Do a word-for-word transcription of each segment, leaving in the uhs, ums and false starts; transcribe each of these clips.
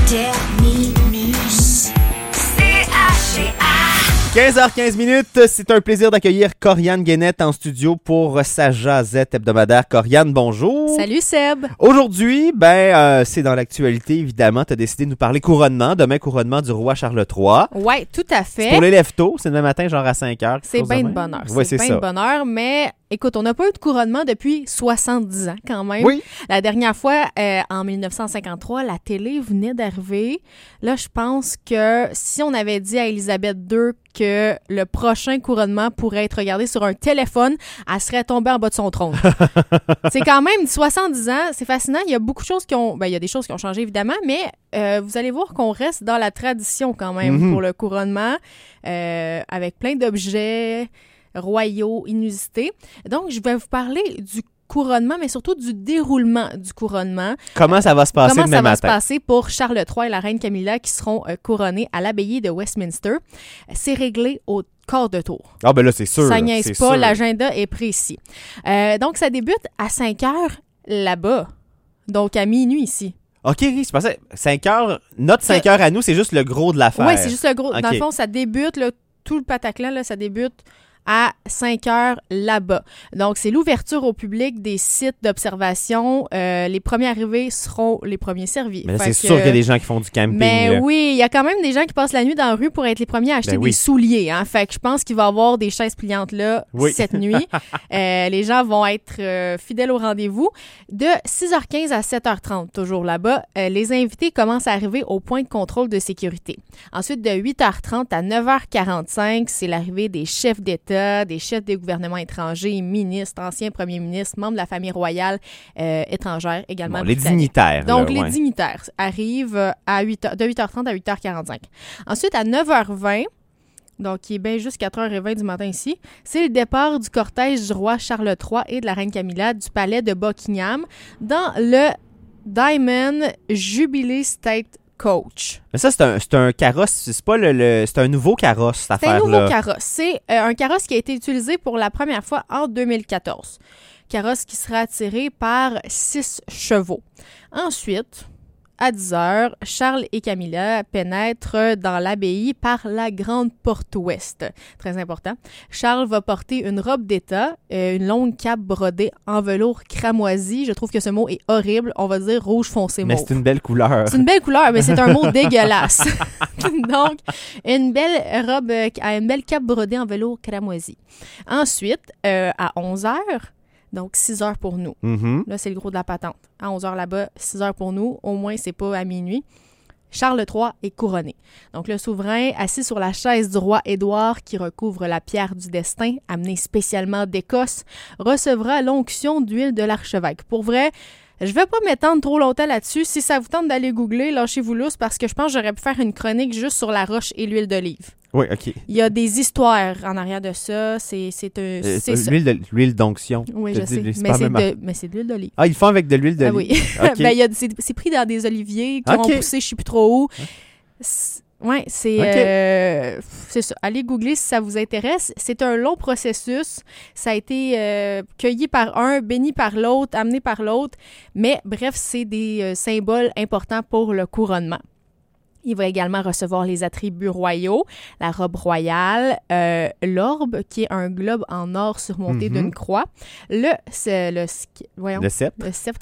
Terminus. C H G A. quinze heures quinze minutes, c'est un plaisir d'accueillir Corianne Guénette en studio pour sa jasette hebdomadaire. Corianne, bonjour. Salut Seb. Aujourd'hui, ben, euh, c'est dans l'actualité, évidemment. Tu as décidé de nous parler couronnement. Demain, couronnement du roi Charles trois. Ouais, tout à fait. C'est pour les lève-tôt. C'est demain matin, genre à cinq heures. C'est bien de bonne heure. Oui, c'est, c'est ça. bien de bonne heure, mais écoute, on n'a pas eu de couronnement depuis soixante-dix ans quand même. Oui. La dernière fois, euh, en dix-neuf cent cinquante-trois, la télé venait d'arriver. Là, je pense que si on avait dit à Élisabeth deux que le prochain couronnement pourrait être regardé sur un téléphone, elle serait tombée en bas de son trône. C'est quand même soixante-dix ans, c'est fascinant. Il y a beaucoup de choses qui ont... Ben, il y a des choses qui ont changé, évidemment, mais euh, vous allez voir qu'on reste dans la tradition quand même mm-hmm. pour le couronnement, euh, avec plein d'objets royaux, inusités. Donc, je vais vous parler du couronnement, mais surtout du déroulement du couronnement. Comment ça va se passer Comment demain ça va matin? se passer pour Charles trois et la reine Camilla qui seront euh, couronnés à l'abbaye de Westminster. C'est réglé au quart de tour. Ah ben là, c'est sûr. Ça niaise c'est pas, sûr. l'agenda est précis. Euh, donc, ça débute à cinq heures là-bas. Donc, à minuit ici. OK, c'est pas ça. cinq heures, notre cinq heures à nous, c'est juste le gros de l'affaire. Oui, c'est juste le gros. Okay. Dans le fond, ça débute, là, tout le pataclan, là, ça débute à cinq heures là-bas. Donc, c'est l'ouverture au public des sites d'observation. Euh, les premiers arrivés seront les premiers servis. Mais là, fait c'est que, sûr qu'il y a des gens qui font du camping. Mais là. oui, il y a quand même des gens qui passent la nuit dans la rue pour être les premiers à acheter ben des oui. souliers. Hein? Fait que je pense qu'il va y avoir des chaises pliantes là oui. cette nuit. euh, les gens vont être euh, fidèles au rendez-vous. De six heures quinze à sept heures trente, toujours là-bas, euh, les invités commencent à arriver au point de contrôle de sécurité. Ensuite, de huit heures trente à neuf heures quarante-cinq, c'est l'arrivée des chefs d'État, des chefs des gouvernements étrangers, ministres, anciens premiers ministres, membres de la famille royale euh, étrangère également. Bon, les dignitaires. Donc, là, les ouais. dignitaires arrivent à huit heures, de huit heures trente à huit heures quarante-cinq. Ensuite, à neuf heures vingt, donc qui est bien juste quatre heures vingt du matin ici, c'est le départ du cortège du roi Charles trois et de la reine Camilla du palais de Buckingham dans le Diamond Jubilee State Coach. Mais ça, c'est un, c'est un carrosse, c'est pas le, le c'est un nouveau carrosse, cette affaire-là. C'est un nouveau carrosse. C'est euh, un carrosse qui a été utilisé pour la première fois en deux mille quatorze. Carrosse qui sera attiré par six chevaux. Ensuite, à dix heures, Charles et Camilla pénètrent dans l'abbaye par la grande porte ouest. Très important. Charles va porter une robe d'état, euh, une longue cape brodée en velours cramoisi. Je trouve que ce mot est horrible. On va dire rouge foncé mauve. Mais c'est une belle couleur. C'est une belle couleur, mais c'est un mot dégueulasse. Donc, une belle robe, euh, une belle cape brodée en velours cramoisi. Ensuite, euh, à onze heures, donc, six heures pour nous. Mm-hmm. Là, c'est le gros de la patente. À onze heures là-bas, six heures pour nous. Au moins, c'est pas à minuit. Charles trois est couronné. Donc, le souverain, assis sur la chaise du roi Édouard, qui recouvre la pierre du destin, amenée spécialement d'Écosse, recevra l'onction d'huile de l'archevêque. Pour vrai, je vais pas m'étendre trop longtemps là-dessus. Si ça vous tente d'aller googler, lâchez-vous lousse, parce que je pense que j'aurais pu faire une chronique juste sur la roche et l'huile d'olive. Oui, OK. Il y a des histoires en arrière de ça. C'est, c'est, un, Euh, c'est ça. l'huile, de, l'huile d'onction. Oui, je je dis, sais. c'est Mais pas c'est, même... de, mais c'est de l'huile d'olive. Ah, ils le font avec de l'huile d'olive? Ah oui. Okay. ben, y a, c'est, c'est pris dans des oliviers qui okay. ont poussé je sais plus trop où. C'est, ouais, c'est, okay. euh, c'est ça. Allez googler si ça vous intéresse. C'est un long processus. Ça a été euh, cueilli par un, béni par l'autre, amené par l'autre. Mais bref, c'est des euh, symboles importants pour le couronnement. Il va également recevoir les attributs royaux, la robe royale, euh, l'orbe, qui est un globe en or surmonté mm-hmm. d'une croix, le, c'est le, voyons, le sceptre, le sceptre,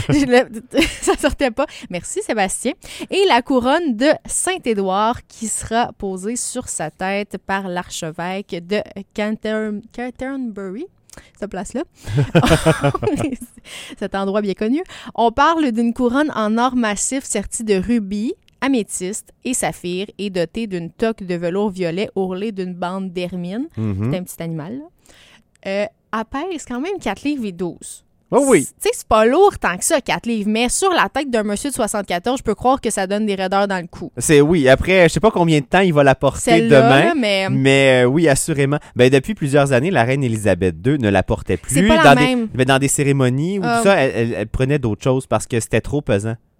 le, ça sortait pas. Merci Sébastien. Et la couronne de Saint-Édouard qui sera posée sur sa tête par l'archevêque de Canter- Canterbury. Cette place-là. Cet endroit bien connu. On parle d'une couronne en or massif sertie de rubis, améthyste et saphir et dotée d'une toque de velours violet ourlée d'une bande d'hermine. Mm-hmm. C'est un petit animal, là. Euh, elle pèse quand même quatre livres et douze. Oh oui. Tu sais, c'est pas lourd tant que ça, quatre livres, mais sur la tête d'un monsieur de soixante-quatorze, je peux croire que ça donne des raideurs dans le cou. C'est oui. Après, je sais pas combien de temps il va la porter Celle-là, demain, là, mais, mais euh, oui, assurément. Ben depuis plusieurs années, la reine Élisabeth deux ne la portait plus. C'est pas la dans même. Des, ben, dans des cérémonies ou euh, tout ça, elle, elle, elle prenait d'autres choses parce que c'était trop pesant.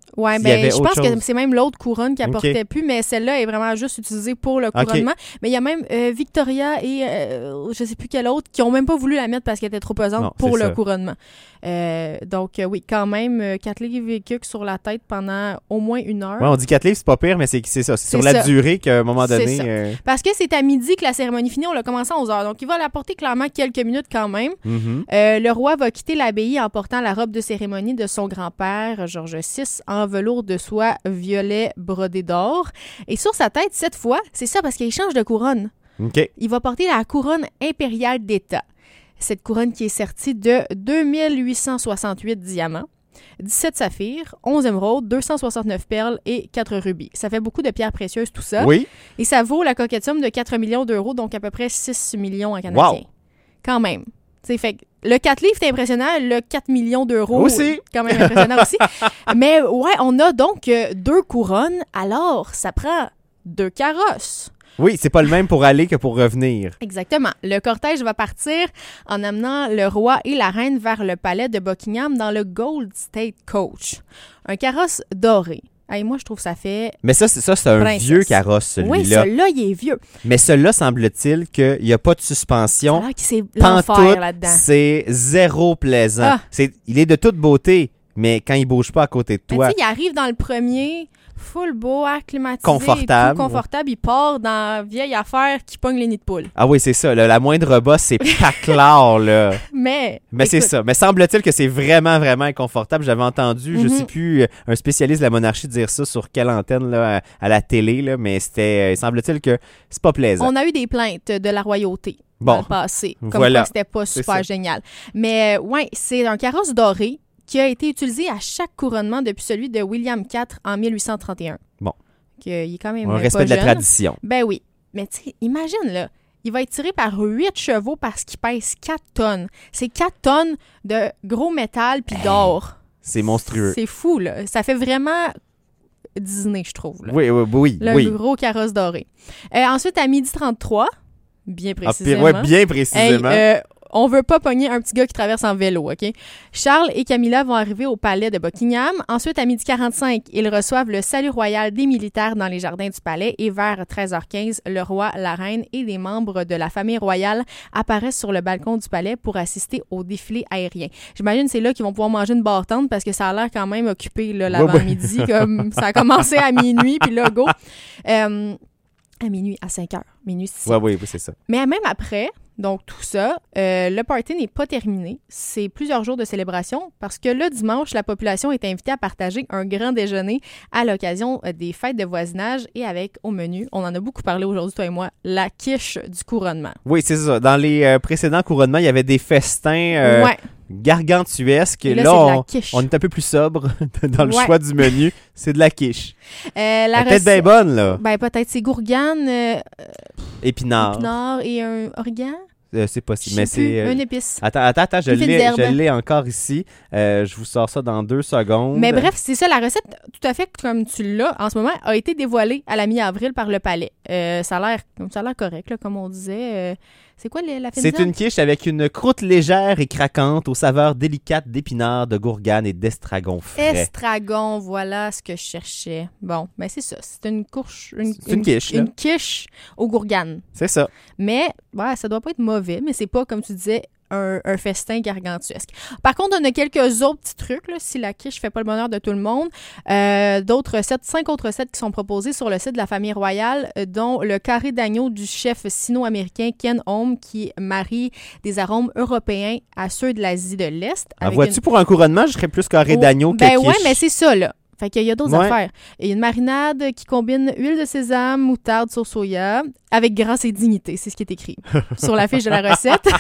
Ouais, S'il y avait ben, je autre pense que chose. c'est même l'autre couronne qui Ok. apportait plus, mais celle-là est vraiment juste utilisée pour le couronnement. Mais il y a même euh, Victoria et euh, je sais plus quelle autre qui ont même pas voulu la mettre parce qu'elle était trop pesante Non, pour c'est le ça. couronnement. Euh, donc, euh, oui, quand même, euh, quatre livres et quelques sur la tête pendant au moins une heure. Ouais, on dit quatre livres, c'est pas pire, mais c'est, c'est ça. C'est sur C'est la ça. durée qu'à un moment C'est donné... ça. euh, Parce que c'est à midi que la cérémonie finit, on l'a commencé à onze heures. Donc, il va l'apporter clairement quelques minutes quand même. mhm. Euh, le roi va quitter l'abbaye en portant la robe de cérémonie de son grand-père, Georges six, en velours de soie violet brodé d'or. Et sur sa tête, cette fois, c'est ça parce qu'il change de couronne. OK. Il va porter la couronne impériale d'État. Cette couronne qui est sertie de deux mille huit cent soixante-huit diamants, dix-sept saphirs, onze émeraudes, deux cent soixante-neuf perles et quatre rubis. Ça fait beaucoup de pierres précieuses, tout ça. Oui. Et ça vaut la coquette somme de quatre millions d'euros, donc à peu près six millions en canadien. Wow. Quand même. T'sais, fait que le quatre livres, c'est impressionnant. Le quatre millions d'euros, Aussi. quand même impressionnant aussi. Mais ouais, on a donc euh, deux couronnes. Alors, ça prend deux carrosses. Oui, c'est pas le même pour aller que pour revenir. Exactement. Le cortège va partir en amenant le roi et la reine vers le palais de Buckingham dans le Gold State Coach. Un carrosse doré. Hey, moi, je trouve que ça fait... Mais ça, c'est, ça, c'est un Princesse. vieux carrosse, Oui, celui-là. celui-là, il est vieux. Mais celui-là, semble-t-il qu'il n'y a pas de Ça a suspension. l'air que c'est Pantoute, l'enfer là-dedans. c'est zéro plaisant. Ah. C'est, il est de toute beauté, mais quand il bouge pas à côté de Mais toi... tu sais, il arrive dans le premier, full beau, acclimatisé, Confortable. tout confortable. Il part dans la vieille affaire qui pogne les nids de poule. Ah oui, c'est ça. là, la moindre bosse, c'est pas clair, là. Mais, Mais c'est écoute, ça. Mais semble-t-il que c'est vraiment, vraiment inconfortable. J'avais entendu, je Mhm. sais plus, euh, un spécialiste de la monarchie dire ça sur quelle antenne, là, à, à la télé, là, mais c'était, euh, semble-t-il que c'est pas plaisant. On a eu des plaintes de la royauté Bon. dans le passé, comme Voilà. quoi c'était pas C'est super ça. génial. Mais euh, ouais, c'est un carrosse doré qui a été utilisé à chaque couronnement depuis celui de William quatre en mille huit cent trente et un. Bon. Que, il est quand même Un euh, respect pas de la jeune. tradition. Ben oui. Mais tu sais, imagine là, il va être tiré par huit chevaux parce qu'il pèse quatre tonnes. C'est quatre tonnes de gros métal puis d'or. C'est monstrueux. C'est fou, là. Ça fait vraiment Disney, je trouve. Là. Oui, oui, oui. Le oui. gros carrosse doré. Euh, ensuite, à midi trente-trois, bien Ah, précisément. puis- ouais, bien Hey, précisément. euh, on veut pas pogner un petit gars qui traverse en vélo, OK? Charles et Camilla vont arriver au palais de Buckingham. Ensuite, à midi quarante-cinq, ils reçoivent le salut royal des militaires dans les jardins du palais. Et vers treize heures quinze, le roi, la reine et des membres de la famille royale apparaissent sur le balcon du palais pour assister au défilé aérien. J'imagine que c'est là qu'ils vont pouvoir manger une barre tendre parce que ça a l'air quand même occupé là, l'avant-midi. Comme ça a commencé à minuit, puis là, go. Euh, à minuit, à cinq heures. Minuit, six. Oui, oui, oui, c'est ça. Mais même après, donc tout ça, euh, le party n'est pas terminé. C'est plusieurs jours de célébration parce que le dimanche, la population est invitée à partager un grand déjeuner à l'occasion euh, des fêtes de voisinage et avec au menu, on en a beaucoup parlé aujourd'hui, toi et moi, la quiche du couronnement. Oui, c'est ça. Dans les euh, précédents couronnements, il y avait des festins euh, ouais, gargantuesques. et là, Là, c'est de on, la quiche. on est un peu plus sobre dans le Ouais. choix du menu. C'est de la quiche. Euh, la Elle est peut-être bien recette- bonne, là. Ben, peut-être c'est gourgane, euh, Épinard. épinard et un origan. Euh, c'est possible, Je mais sais plus, c'est... euh, une épice. Attends, attends, attends, je Une fine l'ai, d'herbe. je l'ai encore ici. Euh, je vous sors ça dans deux secondes. Mais bref, c'est ça, la recette, tout à fait comme tu l'as en ce moment, a été dévoilée à la mi-avril par le palais. Euh, ça a l'air ça a l'air correct, là, comme on disait. Euh, c'est quoi les- la fine C'est d'herbe? une quiche avec une croûte légère et craquante aux saveurs délicates d'épinards, de gourgane et d'estragon frais. Estragon, voilà ce que je cherchais. Bon, ben c'est ça. C'est une courge. Une, C'est une quiche, là. Une quiche au gourgane. C'est ça. Mais, ouais, ça doit pas être mauvais, mais c'est pas, comme tu disais, un, un festin gargantuesque. Par contre, on a quelques autres petits trucs, là, si la quiche fait pas le bonheur de tout le monde. Euh, d'autres recettes, cinq autres recettes qui sont proposées sur le site de la famille royale, euh, dont le carré d'agneau du chef sino-américain Ken Home, qui marie des arômes européens à ceux de l'Asie de l'Est. En avec vois-tu, une- pour un couronnement, je serais plus carré Oh, d'agneau que ben quiche. ouais, mais c'est ça, là. Fait qu'il y a d'autres Ouais. affaires. Il y a une marinade qui combine huile de sésame, moutarde, sauce soya, avec grâce et dignité. C'est ce qui est écrit sur la fiche de la recette.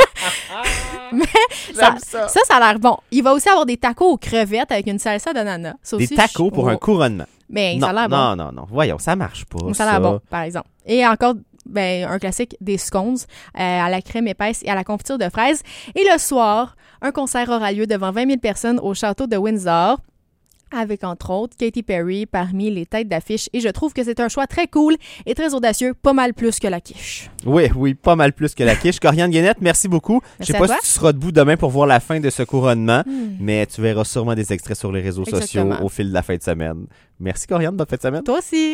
Mais ça, ça. ça, ça a l'air bon. Il va aussi avoir des tacos aux crevettes avec une salsa d'ananas. Ça Des aussi, tacos je- pour oh. un couronnement. Mais non, ça a l'air bon. non, non, non. Voyons, ça marche pas. Ça a l'air bon, par exemple. Et encore, ben, un classique, des scones euh, à la crème épaisse et à la confiture de fraises. Et le soir, un concert aura lieu devant vingt mille personnes au château de Windsor. avec entre autres Katy Perry parmi les têtes d'affiche. Et je trouve que c'est un choix très cool et très audacieux, pas mal plus que la quiche. Oui, oui, pas mal plus que la quiche. Corianne Guénette, merci beaucoup. Je sais Merci à pas toi. si tu seras debout demain pour voir la fin de ce couronnement, Hmm. mais tu verras sûrement des extraits sur les réseaux Exactement. sociaux au fil de la fin de semaine. Merci Corianne, bonne fin de semaine. Toi aussi!